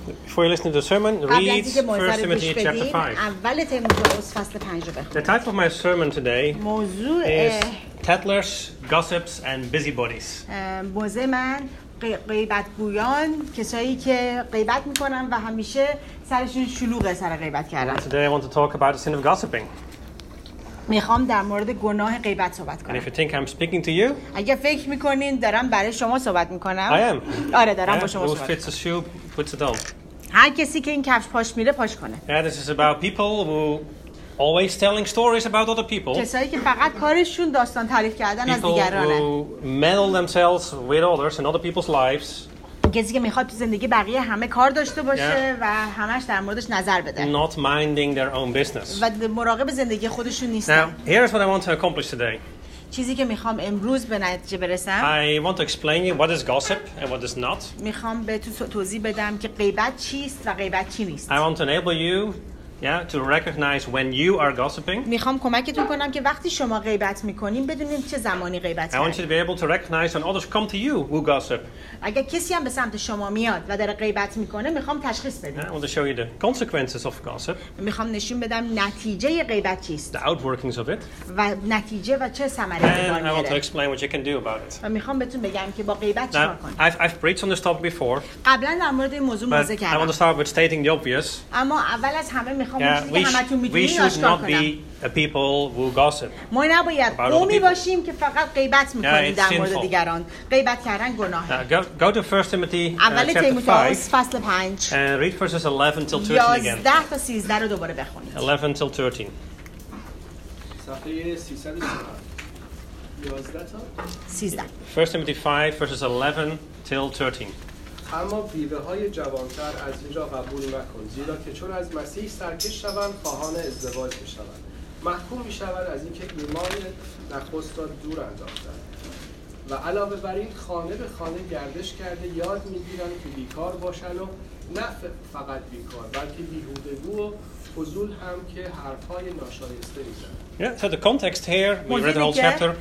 Before you listen to the sermon, read 1 Timothy chapter 5. اول تیموتائوس فصل 5 رو بخون. The title of my sermon today موضوع is Tattlers, Gossips and Busybodies. موضوع من غیبتگویان، کسایی که غیبت میکنن و همیشه سرشون شلوغه سر غیبت کردن. Today I want to talk about the sin of gossiping. میخوام در مورد گناه غیبت صحبت And کنم. if you think I'm speaking to you, اگه فکر میکنین دارم برای شما صحبت میکنم، I am. آره دارم Yeah, با شما who صحبت fits a shoe puts it on. هر کسی که این کفش پاش میره پاش کنه. Yeah, this is about people who always telling stories about other people. کسایی که فقط کارشون داستان تعریف کردن از People دیگرانه. who meddle themselves with others in other people's lives. کسی که میخواد تو زندگی بقیه همه کار داشته باشه و همش در موردش نظر بده. Not minding their own business. و مراقب زندگی خودشون نیستن. Now, here's what I want to accomplish today. چیزی که میخوام امروز به نتیجه برسم، I want to explain you what is gossip and what is not. میخوام به تو توضیح بدم که غیبت چیست و غیبت چی نیست. I want to enable you to recognize when you are gossiping. میخوام کمکتون کنم که وقتی شما غیبت میکنین بدونین چه زمانی غیبت I want you کردین. to be able to recognize when others come to you who gossip. اگر کسی هم به سمت شما میاد و داره غیبت میکنه میخوام تشخیص بدم. I want to show you the consequences of gossip, میخوام نشون بدم نتیجه غیبت چیست the outworkings of it, و نتیجه و چه ثمره and I want to میاره. explain what you can do about it. و میخوام بهتون بگم که با غیبت چیکار Now, کنید. I've preached on this topic before, قبلا در مورد این موضوع but موضوع I want کردم. to start with stating the obvious. اما اول از همه میخوام اون Yeah, چیزی که همتون we میدونین should آشکار not کنم. be a people who gossip. ما نباید about other قومی people. باشیم که فقط غیبت میکنیم it's در مورد sinful. دیگران. غیبت کردن گناهه. Go to 1 Timothy اول chapter تیموتائوس 5 فصل 5 and read verses 11 till 13 again. 11 تا 13 رو دوباره بخونید. 11 till 13. صفحه 311 تا 13. 1 Timothy 5 verses 11 till 13. اما بیوه های جوانتر از این را قبول مکن، زیرا که چون از مسیح سرکش شوند خواهان ازدواج میشوند، محکوم میشوند از اینکه ایمان نخست را دور انداختند و علاوه بر این خانه به خانه گردش کرده یاد میگیرند که بیکار باشند و نه فقط بیکار بلکه بیهودگو و فضول هم که حرفهای ناشایسته میزنند. Yeah, so the context here, we read the whole chapter,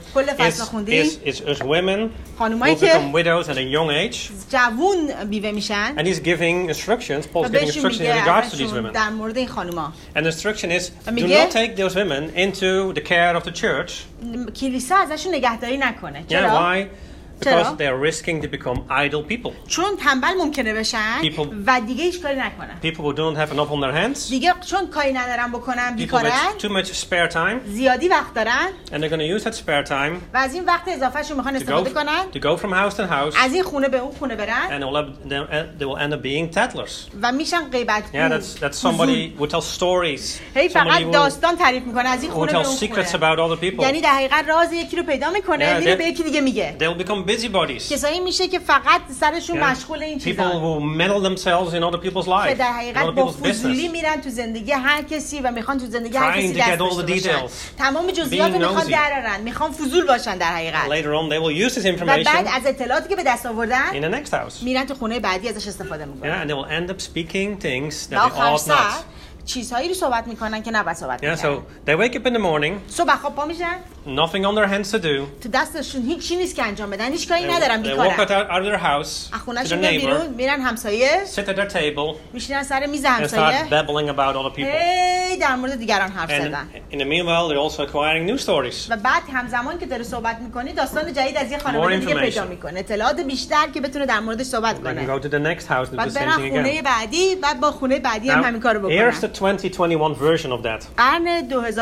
is women who become widows at a young age. جوون بیوه میشن. And he's giving instructions, Paul's giving instructions in regards to these women. در مورد این خانوما. And the instruction is, do not take those women into the care of the church. کلیسا ازشون نگهداری نکنه. Yeah, why? Because they are risking to become idle people. چون تنبل ممکنه بشن و دیگه هیچ کاری نکنن. People who don't have enough on their hands. دیگه چون کاری ندارن بکنن بیکارن. People with too much spare time. زیادی وقت دارن. And they're going to use that spare time. و از این وقت اضافهشون میخوان استفاده کنن. To go from house to house. از این خونه به اون خونه برن. And they will end up being tattlers. و میشن غیبتگو. Yeah, that's somebody who tells stories. هی فقط داستان تعریف میکنه از این خونه به اون خونه. Who tells secrets خونه. about other people. یعنی در حقیقت راز یکی رو پیدا میکنه، میره به یکی دیگه میگه. They will become busybodies. کسایی میشه که فقط سرشون مشغول این چیزا. People who meddle themselves in other people's lives. که در حقیقت با فضولی میرن تو زندگی هر کسی و میخوان تو زندگی هر کسی دست داشته باشن. تمام جزئیات رو میخوان درارن، میخوان فضول باشن در حقیقت. Later on they will use this information. و بعد از اطلاعاتی که به دست آوردن in the next house. میرن تو خونه بعدی ازش استفاده میکنن. And they will end up speaking things that they ought not. چیزهایی رو صحبت میکنن که نباید صحبت کنن. Yeah, so they wake up in the morning. صبح خواب پا میشن. Nothing on their hands to do. تو دستشون هیچ چیزی نیست که انجام بدن، هیچ کاری ندارن، They بیکارن. walk out of their house. to their neighbor. میرن همسایه. Sit at their table. میشینن سر میز And همسایه. start babbling about other people. در مورد دیگران حرف زدن. In the meanwhile, they're also acquiring new stories. و بعد همزمان که داره صحبت میکنی داستان جدید از یه خانواده دیگه پیدا میکنه، اطلاعات بیشتر که بتونه در موردش صحبت کنه. Go to the next house and do the same thing again. خونه بعدی، بعد با خونه بعدی هم همین کارو بکنن. Here's the 2021 version of that. قرن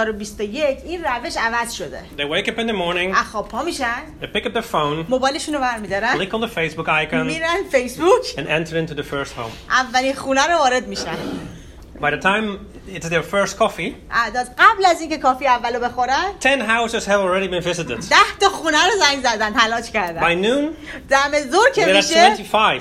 2021 این روش عوض شده. They wake up in the morning. خواب پا میشن. They pick up their phone. موبایلشون رو برمی‌دارن. Click on the Facebook icon. میرن فیسبوک. And enter into the first home. اولین خونه رو وارد میشن. By the time it's their first coffee, قبل از اینکه کافی اولو بخورن 10 houses have already been visited. 10 تا خونه رو زنگ زدن، تلاش کردن. By noon, دم ظهر که میشه 25.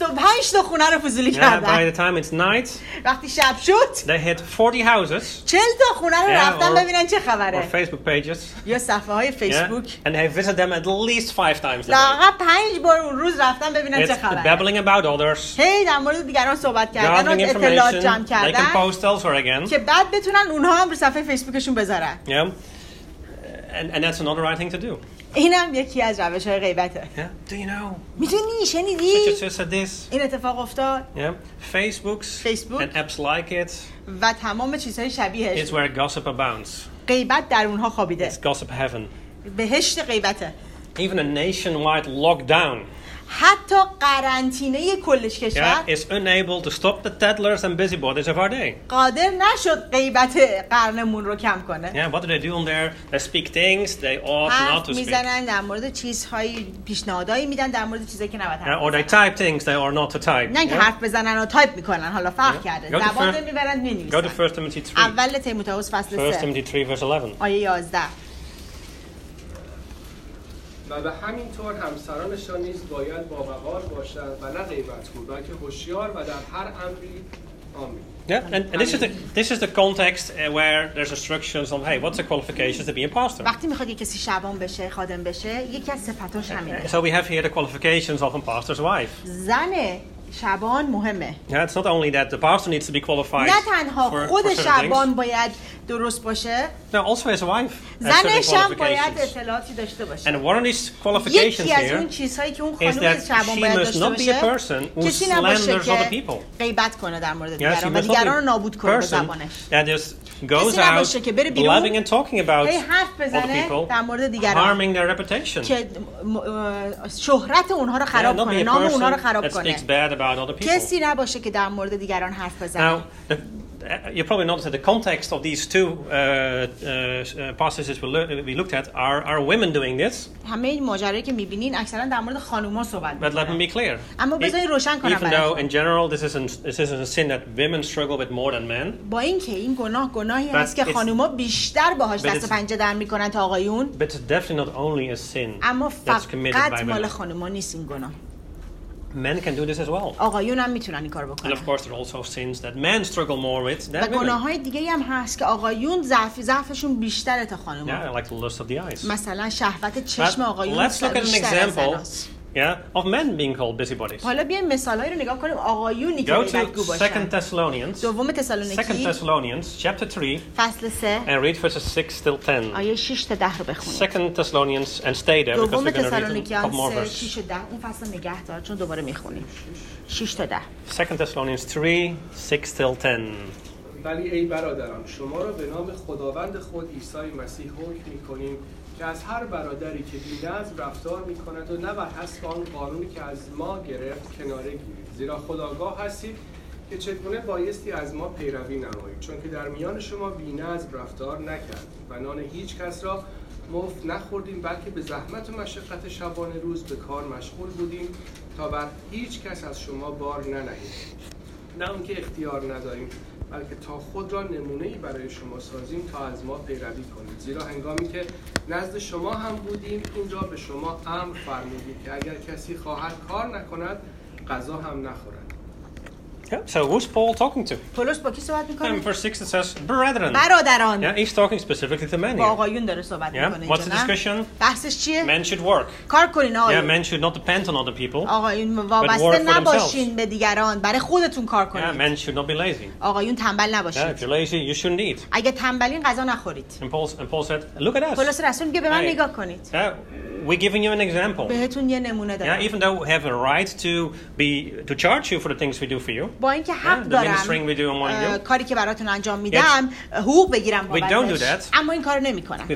25 تا خونه رو فضولی کردن. By the time it's night, وقتی شب شد they hit 40 houses. 40 تا خونه رو رفتن ببینن چه خبره. Or Facebook pages. یا صفحه های فیسبوک. And they visit them at least 5 times a day. لااقل 5 بار اون روز رفتن ببینن چه خبره. Babbling about others. هی در مورد دیگران صحبت کردن، اطلاعات جمع کردن. They can post elsewhere again. که بعد بتونن اونها هم رو صفحه فیسبوکشون بذارن. Yeah. And that's another right thing to do. اینم یکی از روش‌های غیبته. Yeah. Do you know? میدونی شنیدی؟ این اتفاق افتاد. Yeah. Facebook and apps like it. و تمام چیزهای شبیهش. It's where gossip abounds. غیبت در اونها خوابیده. It's gossip heaven. بهشت غیبته. Even a nationwide lockdown. حتی قرنطینه کلش کشور is unable to stop the tattlers and busybodies of our day. قادر نشد غیبت قرنمون رو کم کنه. Yeah, what do they do on there? They speak things they ought not to speak. میزنن در مورد چیزهای پیشنهادایی میدن در مورد چیزایی که نباید حرف بزنن. Or they type things they ought not to type. نه که حرف بزنن و تایپ میکنن. حالا فرق کرده. زبان میبرن مینویسن. Go to 1 Timothy 3. اول تیموتائوس فصل 1 Timothy 3 verse 11. آیه 11. و به همین طور همسرانشان نیز باید با وقار باشند و نه غیبت‌گو بلکه هوشیار و در هر امری آمین. Yeah, and this is the context where there's instructions on hey, what's the qualifications to be a pastor. وقتی میخواد کسی شبان بشه، خادم بشه، یکی از صفاتاش همینه. So we have here the qualifications of a pastor's wife. زن شبان مهمه. Yeah, it's not only that the pastor needs to be qualified. نه تنها خود شبان باید درست باشه. No, also as a wife. زنش هم باید اطلاعاتی داشته باشه. And one of these qualifications یکی از اون چیزهایی که اون خانم شبان باید داشته باشه. کسی نباشه که غیبت کنه در مورد دیگران و دیگران رو نابود کنه به زبانش. Goes out blabbing and talking about other people, harming their reputation. که شهرت اونها رو خراب کنه، نام اونها رو خراب کنه. کسی نباشه که در مورد دیگران حرف بزنه. You probably noticed that the context of these two passages we looked at are women doing this. همه این ماجرایی که می‌بینین اکثرا در مورد خانوما صحبت می‌کنه. But let me be clear. اما بذارید روشن کنم براتون. Even though in general this isn't a sin that women struggle with more than men. با اینکه این گناهی هست که خانوما بیشتر باهاش دست پنجه در می‌کنن تا آقایون. But it's definitely not only a sin. اما فقط مال خانوما نیست این گناه. Men can do this as well. آقایون هم میتونن این کارو بکنن. And of course there are also sins that men struggle more with than women. و گناه‌های دیگه‌ای هم هست که آقایون ضعفشون بیشتره تا خانم‌ها. Yeah, like the lust of the eyes. مثلا شهوت چشم آقایون Let's look at an example. Yeah, of men being called busybodies. حالا بیایم مثالایی رو نگاه کنیم آقایونی که غیبت‌گو باشن. Go to 2 Thessalonians. دوم تسالونیکی. 2 Thessalonians chapter 3. فصل 3. And read verses 6 till 10. آیه 6 تا 10 رو بخونید. 2 Thessalonians and stay there because we're going to read a couple more verses. 6 تا 10 اون فصل نگه دار چون دوباره میخونیم. 6 تا 10. 2 Thessalonians 3 6 till 10. ولی ای برادران شما را به نام خداوند خود عیسی مسیح حکم می‌کنیم که از هر برادری که بی‌نظم رفتار می‌کند و نه بر حسب آن قانونی که از ما گرفت کناره گیرید، زیرا خودآگاه هستید که چگونه بایستی از ما پیروی نمایید، چون که در میان شما بی‌نظم رفتار نکردیم و نان هیچ کس را مفت نخوردیم، بلکه به زحمت و مشقت شبانه روز به کار مشغول بودیم تا بر هیچ کس از شما بار ننهیم، نه اون که اختیار نداریم، بلکه تا خود را نمونه‌ای برای شما سازیم تا از ما پیروی کنید، زیرا هنگامی که نزد شما هم بودیم این را به شما امر فرمودیم که اگر کسی خواهد کار نکند غذا هم نخورد. Yeah, so who's Paul talking to? پولس با کی صحبت می‌کنه؟ In verse 6 it says brethren. برادران. Yeah, he's talking specifically to men here. با آقایون داره صحبت می‌کنه اینجا. What's the discussion? بحثش چیه؟ Men should work. کار کنین آقایون. Yeah, men should not depend on other people. آقایون وابسته نباشین به دیگران، برای خودتون کار کنید. Yeah, men should not be lazy. آقایون تنبل نباشید. Yeah, if you're lazy, you shouldn't eat. اگه تنبلین غذا نخورید. And Paul said, look at us. پولس رسول میگه به من نگاه کنید. We're giving you an example. بهتون یه نمونه دارم. Yeah, even though we have a right to charge you for the things we do for you. با اینکه حق دارم کاری که براتون انجام میدم حقوق بگیرم بابتش، اما این کارو نمیکنم.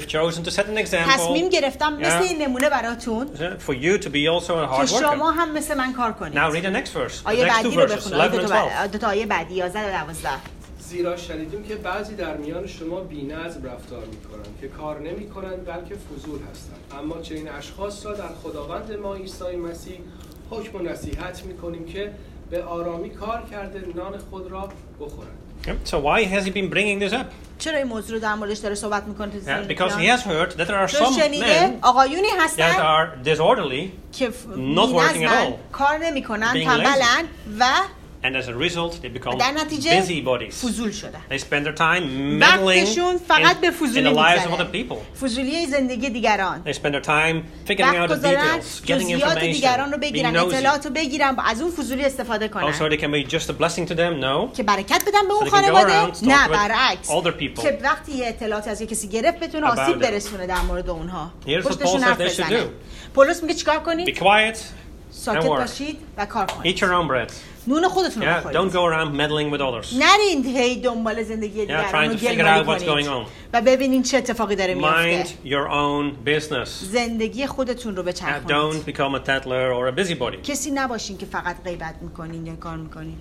تصمیم گرفتم مثل این نمونه براتون for you to be also a hard worker. که شما هم مثل من کار کنید. Now read the next verse. آیه بعدی رو بخونید. دو تا آیه بعدی 11 و 12. زیرا شنیدیم که بعضی در میان شما بی‌نظم رفتار می‌کنند که کار نمی‌کنند بلکه فضول هستند، اما چنین اشخاص را در خداوند ما عیسی مسیح حکم و نصیحت می‌کنیم که به آرامی کار کرده نان خود را بخورند. So why has he been bringing this up? چرا این موضوع رو در موردش داره صحبت می‌کنه؟ Because he has heard that there are some men آقایونی هستن that are disorderly, که not working at all, کار نمی‌کنن، تنبلن و And as a result, they become busybodies. فضول شدن. They spend their time meddling in the lives of other people. فضولی زندگی دیگران. They spend their time figuring out the details, getting information, being nosy. اطلاعاتو بگیرن از اون فضولی استفاده کنن. Also, they can be just a blessing to them. No. که برکت بدن به اون خانواده. نه برعکس. که وقتی اطلاعات از کسی گرفت بتونه آسیب برسونه در مورد اونها. پشتشون حرف بزنه. پولس میگه چیکار کنید؟ Be quiet. ساکت باشید و کار کنید. Eat your own bread. نون خودتون رو بخورید. Don't go around meddling with others. نرید هی دنبال زندگی دیگران رو گل کنید و ببینید چه اتفاقی داره میفته. Mind your own business. زندگی خودتون رو بچرخونید. Don't become a tattler or a busybody. کسی نباشین که فقط غیبت میکنین یا کار میکنین.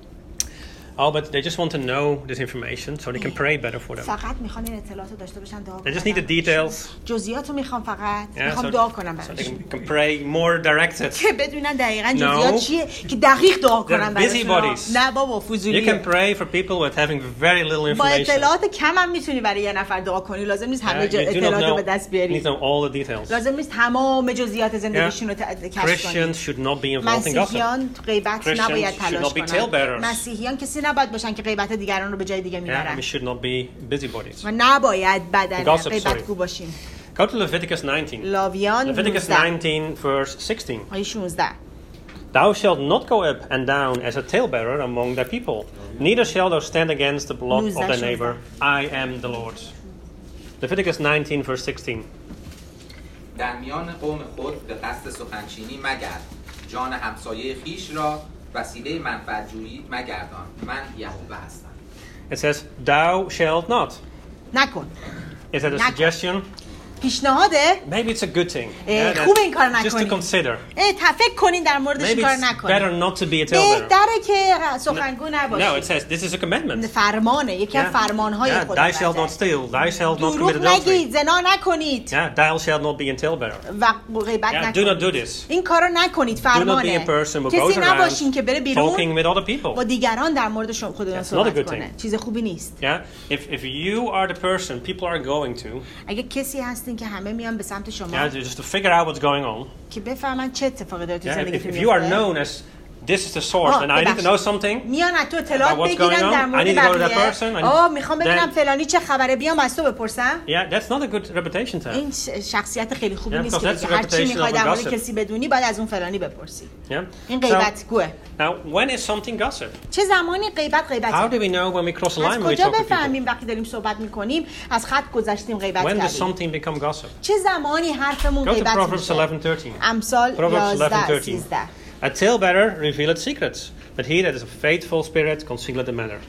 Oh, but they just want to know this information so they can pray better for them. فقط میخوان این اطلاعاتو داشته باشن دعا کنن. They just need the details. جزئیاتو میخوان فقط. میخوام دعا کنم براشون. So they can pray more directed. که بدونن دقیقاً جزئیات چیه که دقیق دعا کنن براشون. نه بابا فضولیه. You can pray for people with having very little information. با اطلاعات کم هم میتونی برای یه نفر دعا کنی. لازم نیست همه اطلاعاتو به دست بیاری. You need to know all the details. لازم نیست تمام جزئیات زندگیشون رو کشف کنی. Christians should not be involved in gossip. مسیحیان غیبت نباید تلاش کنن. مسیحیان کسی نباید باشن که غیبت دیگران رو به جای دیگه میبرن. We should not be busybodies. و نباید بدن غیبتگو باشیم. Go to Leviticus 19. لاویان Leviticus 19 verse 16. آیه 16. Thou shalt not go up and down as a talebearer among thy people, neither shalt thou stand against the blood of thy neighbor. I am the Lord. Leviticus 19 verse 16. در میان قوم خود به قصد سخنچینی مگرد، جان همسایه خیش را وسیله منفعت جویی مگردان، من یهوه هستم. It says thou shalt not. نکن. Is that a suggestion? پیشنهاده؟ Maybe it's a good thing. خوبه این کار نکنید. Just to consider. فکر کنین در موردش کار نکنید. Maybe it's better not to be a talebearer. بهتره که سخنگو نباشید. No, it says this is a commandment. فرمانه، یکی از فرمانهای خداونده. Thou shalt not steal. Thou shalt not commit adultery. نگید، زنا نکنید. Thou shalt not be a talebearer. و غیبت نکنید. Do not do this. این کارو نکنید، فرمانه. Do not be a person who goes کسی نباشین که بره بیرون talking with other people. با دیگران در مورد خودتون صحبت کنه. چیز خوبی نیست. If you are the person people are going to. اگه کسی هستین که همه میان به سمت شما. Just to figure out what's going on. که بفهمن چه اتفاقی داره تو زندگیتون. If you are known as this is the source and I need to know something. میان تو اطلاعات بگیرن در مورد بقیه. میخوام ببینم فلانی چه خبره، بیام از تو بپرسم. Yeah, that's not a good reputation to have. این شخصیت خیلی خوبی نیست که هر چی میخوای در مورد کسی بدونی باید از اون فلانی بپرسی. این غیبت گوه. Now, when is something gossip? چه زمانی غیبت غیبته؟ How do we know when we cross a line with کجا بفهمیم وقتی داریم صحبت میکنیم از خط گذشتیم غیبت کردیم؟ When does something become gossip? چه زمانی حرفمون غیبت میشه؟ امثال 11:13. A talebearer revealeth secrets, but he that is a faithful spirit concealeth the matter.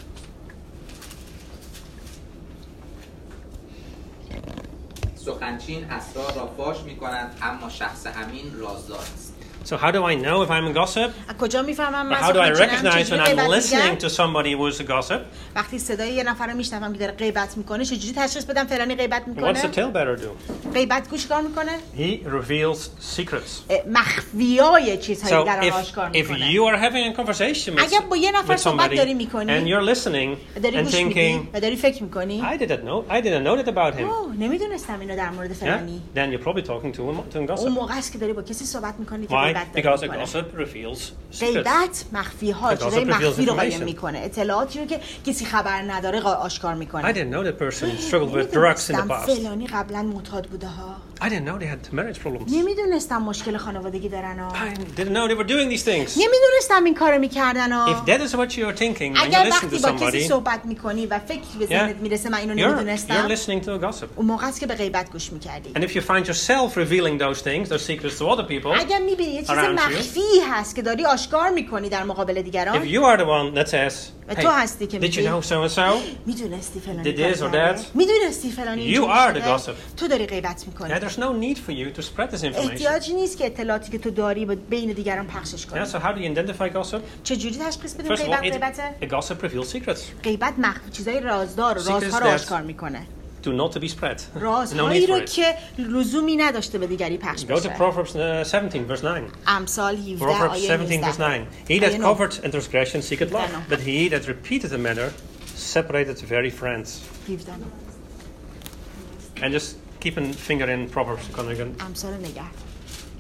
سخنچین اسرار را فاش می‌کند، اما شخص امین رازدار است. So how do I know if I'm a gossip? کجا میفهمم من How do I recognize when I'm listening to somebody who is a gossip? وقتی صدای یه نفر رو میشنوم که داره غیبت میکنه چجوری تشخیص بدم فلانی غیبت میکنه؟ What's the talebearer do? غیبت گوش کار میکنه؟ He reveals secrets. مخفیای چیزهایی در آشکار میکنه. If you are having a conversation with اگه با یه نفر صحبت داری میکنی and you're listening and thinking و داری فکر میکنی I didn't know that about him. نمیدونستم اینو در مورد فلانی. Then you're probably talking to a gossip. اون موقع است که داری با کسی صحبت میکنی که غیبت داری. Because a gossip reveals secrets. غیبت مخفی‌ها چیزای مخفی رو قایم میکنه. اطلاعاتی رو که کسی خبر نداره آشکار میکنه. I didn't know that person struggled with drugs in the past. فلانی قبلا معتاد بوده ها. I didn't know they had marriage problems. نمیدونستم مشکل خانوادگی دارن ها. I didn't know they were doing these things. نمیدونستم این کارو میکردن ها. If that is what you are thinking when اگر you listen to وقتی با کسی somebody صحبت میکنی و فکر به ذهنت میرسه من اینو نمیدونستم. You're listening to a gossip. اون موقع است که به غیبت گوش میکردی. And if you find yourself revealing those things, those secrets to other people. اگر میبینی یه چیز مخفی هست که داری آشکار میکنی در مقابل دیگران. If you are the one that says, تو هستی که did you know so and so? میدونستی فلانی. Did this or that? میدونستی فلانی. You are the gossip. تو داری غیبت میکنی. There's no need for you to spread this information. احتیاجی نیست که اطلاعاتی که تو داری بین دیگران پخشش کنی. So how do you identify gossip? چجوری تشخیص بدیم غیبته؟ A gossip reveals secrets. غیبت مخفی چیزای رازدار و رازها رو آشکار میکنه. Do not to be spread. رازهایی رو که لزومی نداشته به دیگری پخش بشه. Go to Proverbs 17 verse 9. امثال 17 Proverbs آیه 17 verse 9. He that covered a transgression seeketh love, but he that repeateth a matter separated very friends. 17. And just keep a finger in Proverbs. امثال نگاه.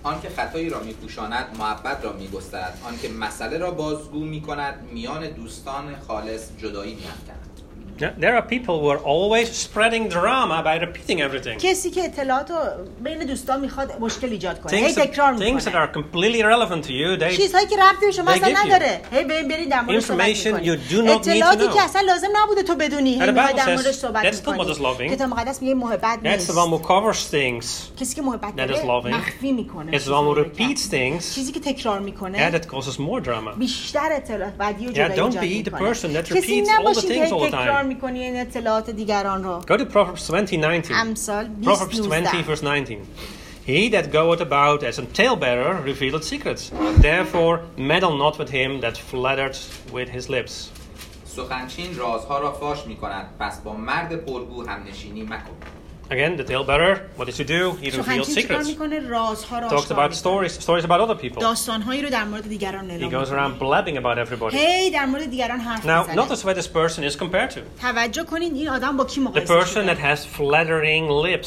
آنکه خطایی را می‌پوشاند محبت را می‌گسترد، آنکه مسئله را بازگو می‌کند میان دوستان خالص جدایی می‌افکند. There are people who are always spreading drama by repeating everything. کسی که اطلاعاتو بین دوستان میخواد مشکل ایجاد کنه، هی تکرار میکنه. Things that are completely irrelevant to you, چیزهایی که ربطی به شما اصلا نداره. هی برید در موردش صحبت میکنید. اطلاعاتی که اصلا لازم نبوده تو بدونی، هی میخوای در موردش صحبت میکنی. کتاب مقدس میگه محبت نیست. That's the one who covers things. کسی که محبت داره مخفی میکنه. It's the one who repeats things. چیزی که تکرار میکنه. That causes more drama. بیشتر اطلاعات بعدی و جدایی ایجاد میکنه. Don't be the person that repeats all the things all the time. میکنی این اطلاعات دیگران رو. Go to Proverbs 20:19. امثال 20:19. Proverbs 20 verse 19. He that goeth about as a talebearer revealeth secrets. Therefore meddle not with him that flattereth with his lips. سخنچین رازها را فاش می‌کند، پس با مرد پرگو همنشینی مکن. Again, the talebearer, what does he do? He reveals secrets. Talks about stories about other people. He goes around blabbing about everybody. Now, notice where this person is compared to. The person that has flattering lips.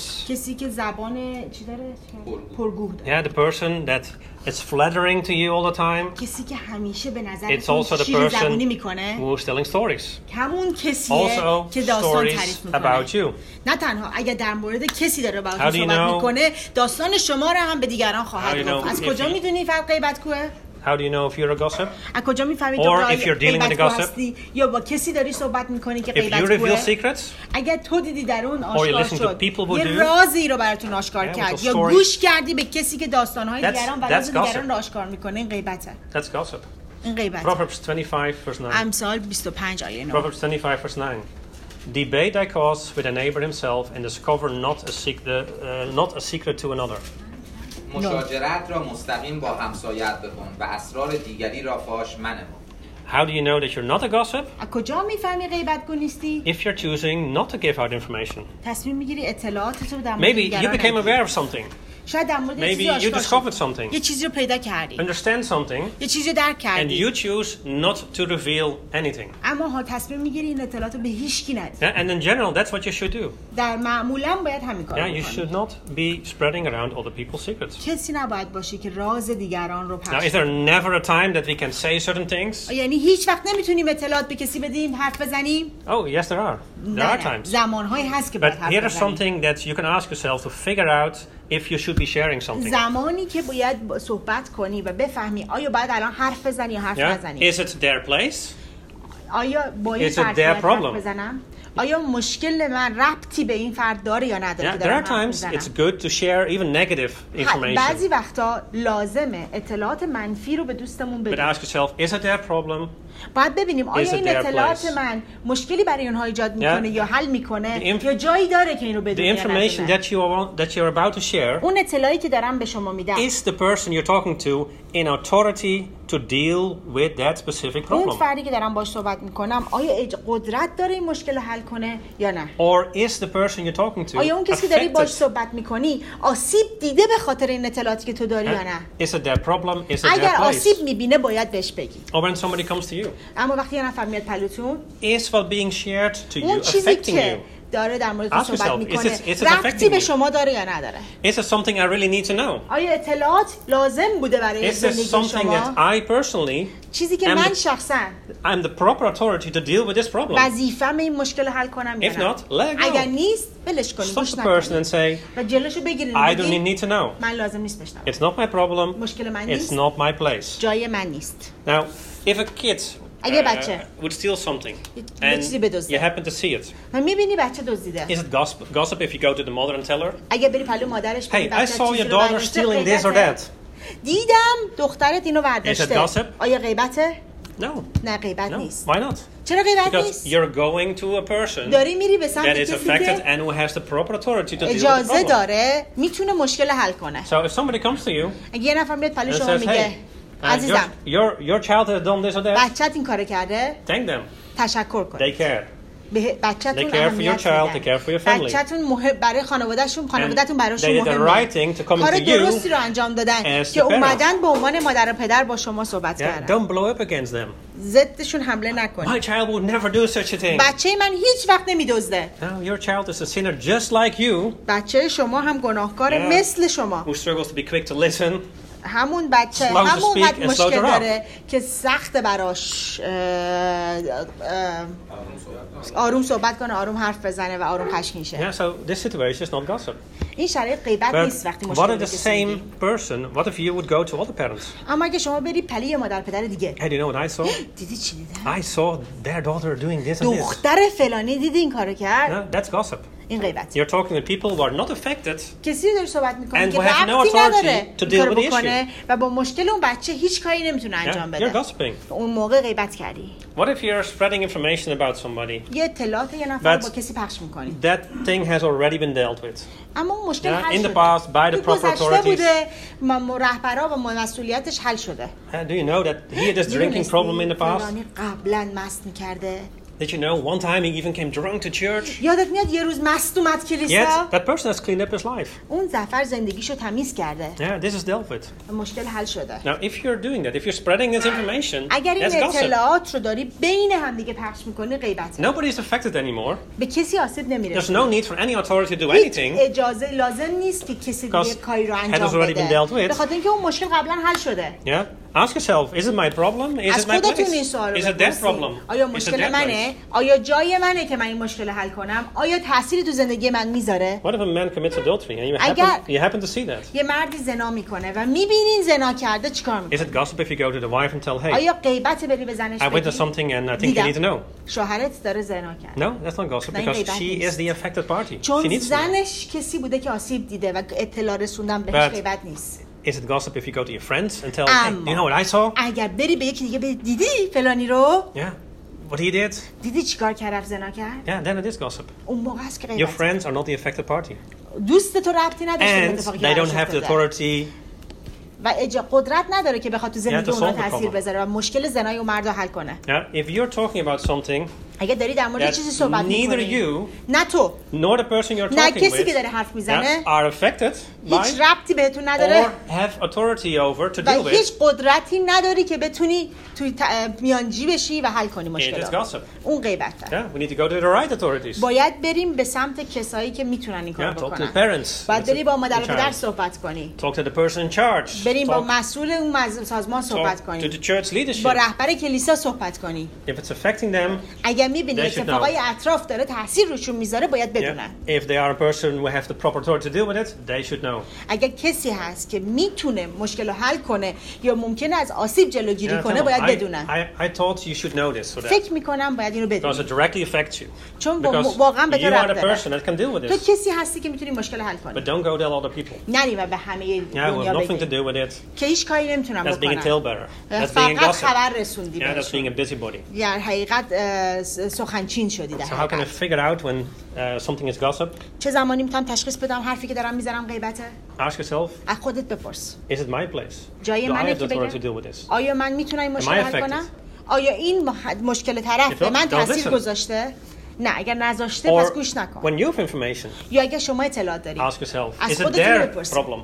Yeah, the person that is flattering to you all the time. It's also the person who is telling stories. Also, stories about you. مورد کسی داره باهاتون صحبت میکنه، داستان شما رو هم به دیگران خواهد گفت. از کجا میدونی فرق غیبت کوه؟ How do you know if you're a gossip? از کجا میفهمی تو غیبت هستی یا با کسی داری صحبت میکنی که غیبت کوه؟ If you reveal secrets, اگر تو دیدی در اون آشکار شد، یه رازی رو براتون آشکار کرد یا گوش کردی به کسی که داستانهای دیگران و راز دیگران رو آشکار میکنه، این غیبته. That's gossip. این غیبته. Proverbs 25 verse 9. امثال 25 آیه 9. Proverbs 25 verse 9. Debate thy cause with a neighbor himself and discover not a secret to another. مشاجرت را مستقیم با همسایت بکن و اسرار دیگری را فاش منما. How do you know that you're not a gossip? از کجا میفهمی غیبت گو نیستی؟ If you're choosing not to give out information. تصمیم میگیری اطلاعاتت رو در مورد دیگران Maybe you became aware of something. شاید در مورد Maybe you discovered something. یه چیزی رو پیدا کردی. Understand something. یه چیزی رو درک کردی. And you choose not to reveal anything. اما تصمیم میگیری این اطلاعات رو به هیچ کی ندی. And in general that's what you should do. در معمولا باید همین کارو کنی. You should not be spreading around other people's secrets. کسی نباید باشه که راز دیگران رو پخش کنه. Now is there never a time that we can say certain things? یعنی هیچ وقت نمیتونیم اطلاعات به کسی بدیم، حرف بزنیم؟ Oh, yes there are. There are times. زمانهایی هست که باید حرف بزنیم. But here is something that you can ask yourself to figure out if you should be sharing something. زمانی که باید صحبت کنی و بفهمی آیا باید الان حرف بزنی یا حرف نزنی. Is it their place? آیا با این فرد حرف بزنم؟ آیا مشکل من ربطی به این فرد داره یا نداره که دارم حرف بزنم؟ There are times it's good to share even negative information. بعضی وقتا لازمه اطلاعات منفی رو به دوستمون بدیم. But ask yourself, is it their problem? باید ببینیم آیا این اطلاعات من مشکلی برای اونها ایجاد میکنه یا حل میکنه یا جایی داره که اینو بدونم. The information that you're about to share اون اطلاعاتی که دارم به شما میدم is the person you're talking to in authority to deal with that specific problem. اون فردی که دارم باهاش صحبت میکنم آیا قدرت داره این مشکل رو حل کنه یا نه؟ Or is the person you're talking to آیا اون کسی که داری باهاش صحبت میکنی آسیب دیده به خاطر این اطلاعاتی که تو داری یا نه؟ Is it their problem? Is it their place? اگر آسیب میبینه باید بهش بگی. Or when somebody comes to you. اما وقتی یه نفر میاد پلوتون is what being shared to you affecting you? داره در مورد صحبت میکنه ربطی به شما داره یا نداره؟ Is it something I really need to know? آیا اطلاعات لازم بوده برای زندگی شما؟ Is it something that I personally چیزی که من شخصا I'm the proper authority to deal with this problem? وظیفه‌م این مشکل حل کنم یا نه؟ If not, let go. اگر نیست ولش کنید. Stop the person and say و جلوشو بگیرید. I don't need to know. من لازم نیست بشنوم. It's not my problem. مشکل من نیست. It's not my place. جای من نیست. Now, if a kid اگه بچه would steal something and you happen to see it. و می‌بینی بچه دزدیده. Is it gossip if you go to the mother and tell her? اگه بری پلو مادرش بگی Hey, I saw your daughter stealing this or that. دیدم دخترت اینو برداشته. Is it gossip? آیا غیبته؟ No. نه غیبت نیست. Why not? چرا غیبت نیست؟ Because you're going to a person داری میری به سمت کسی که and who has the proper authority to deal with the problem. اجازه داره میتونه مشکل حل کنه. So if somebody comes to you اگه یه نفر میاد پلو شما میگه عزیزم your child has done this or that. بچت این کارو کرده. Thank them. تشکر کن. They care. به بچه‌تون اهمیت بدن. بچه‌تون برای خانواده‌تون براشون مهمه. کار درستی رو انجام دادن که اومدن به عنوان مادر و پدر با شما صحبت کردن. Don't blow up against them. ضدشون حمله نکنید. My child would never do such a thing. بچه من هیچ وقت نمیدزده. No, your child is a sinner just like you. بچه شما هم گناهکار مثل شما. Who struggles to be quick to listen. همون بچه همون مشکل داره که سخت براش آروم صحبت کنه، آروم حرف بزنه و آروم خشمگین شه. Yeah, so this situation is not gossip. این شرایط غیبت نیست وقتی مشکل داره. What if the same person, what if you would go to other parents? اما اگه شما بری پلی مادر پدر دیگه. Hey, do you know what I saw? دیدی چی دیدم؟ I saw their daughter doing this and this. دختر فلانی دیدی این کارو کرد؟ That's gossip. این غیبت. You're talking to people who are not affected. کسی داره صحبت میکنه که ربطی نداره to deal with the issue و با مشکل اون بچه هیچ کاری نمیتونه انجام بده. You're gossiping. اون موقع غیبت کردی. What if you're spreading information about somebody? یه اطلاعات یه نفر با کسی پخش میکنی. That thing has already been dealt with. اما اون مشکل حل شده. In the past by the proper authorities. رهبرا و مسئولیتش حل شده. Do you know that he had this drinking problem in the past? قبلا مست میکرده. Did you know one time he even came drunk to church? یادت میاد یه روز مست اومد کلیسا؟ Yet that person has cleaned up his life. اون زفر زندگیشو تمیز کرده. Yeah, this is dealt with. مشکل حل شده. Now, if you're doing that, if you're spreading this information, اگر این اطلاعات رو داری بین هم دیگه پخش میکنی غیبته. Nobody is affected anymore. به کسی آسیب نمیرسه. There's no need for any authority to do anything. اجازه لازم نیست که کسی دیگه کاری رو انجام بده. به خاطر اینکه اون مشکل قبلا حل شده. Yeah. Ask yourself, is it my problem? Is it my place? Is it their problem? آیا مشکل منه؟ آیا جای منه که من این مشکل حل کنم؟ آیا تأثیری تو زندگی من میذاره؟ What if a man commits adultery and you happen to see that? یه مردی زنا میکنه و میبینین زنا کرده چیکار میکنه؟ Is it gossip if you go to the wife and tell, hey, آیا غیبت بری به زنش I witnessed something and I think you need to know? شوهرت داره زنا کرده. No, that's not gossip because she is the affected party. چون زنش کسی بوده که آسیب دیده و اطلاع رسوندن بهش غیبت نیست. Is it gossip if you go to your friends and tell, hey, you know what I saw? اگر بری به یکی دیگه دیدی فلانی رو؟ Yeah. What he did? دیدی چیکار کرد زنا کرد؟ Yeah, then it is gossip. اون موقع است که غیبت. Your friends are not the affected party. دوست تو ربطی نداشته به اتفاقی که they don't have the authority و قدرت نداره که بخواد تو زندگی اونها تاثیر بذاره و مشکل زنای اون مرد رو حل کنه. Yeah, if you're talking about something اگه داری در مورد چیزی صحبت می‌کنی نه تو nor the person you're talking نه کسی که داره حرف میزنه are affected هیچ ربطی بهتون نداره or have authority over to deal with هیچ قدرتی نداری که بتونی توی میانجی بشی و حل کنی مشکلات. اون غیبته. We need to go to the right authorities. باید بریم به سمت کسایی که میتونن این کارو بکنن. باید بری با مادر و پدر صحبت کنی. Talk to the person in charge. بریم با مسئول اون سازمان صحبت کنی. To the church leadership. با رهبر کلیسا صحبت کنی. If it's affecting them اگه می‌بینی اتفاقای اطراف داره تاثیر روشون میذاره باید بدونن. If they are a person who have the proper authority to deal with it, they should know. اگه کسی هست که میتونه مشکل رو حل کنه یا ممکنه از آسیب جلوگیری کنه باید بدونن. I thought you should know this. فکر میکنم باید اینو بدونی. Because it directly affects you. چون واقعا به تو ربط داره. تو کسی هستی که میتونی مشکل حل کنی. But don't go tell other people. نری و به همه دنیا بگی. Nothing to do with it. که هیچ کاری نمیتونم بکنم. That's being a talebearer. That's being gossip. خبر رسوندی. That's being a busybody. یا حقیقت سخنچین شدی در حقیقت. So how can I figure out when something is gossip? چه زمانی میتونم تشخیص بدم حرفی که دارم میزنم غیبته؟ Ask yourself. از خودت بپرس. Is it my place? جای منه که بگم. آیا من میتونم این مشکل حل کنم؟ آیا این مشکل طرف به من تاثیر گذاشته؟ نه اگر نذاشته پس گوش نکن. When you have information. یا اگر شما اطلاعات داری. Ask yourself. Is it their problem?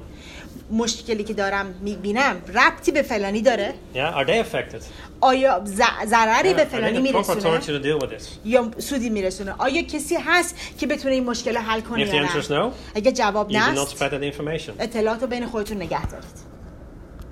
مشکلی که دارم میبینم ربطی به فلانی داره؟ Are they affected? آیا ضرری به فلانی میرسونه؟ یا سودی میرسونه؟ آیا کسی هست که بتونه این مشکل رو حل کنه یا نه؟ If the answer is no, اگه جواب نه، you do not spread that information. اطلاعات رو بین خودتون نگه دارید.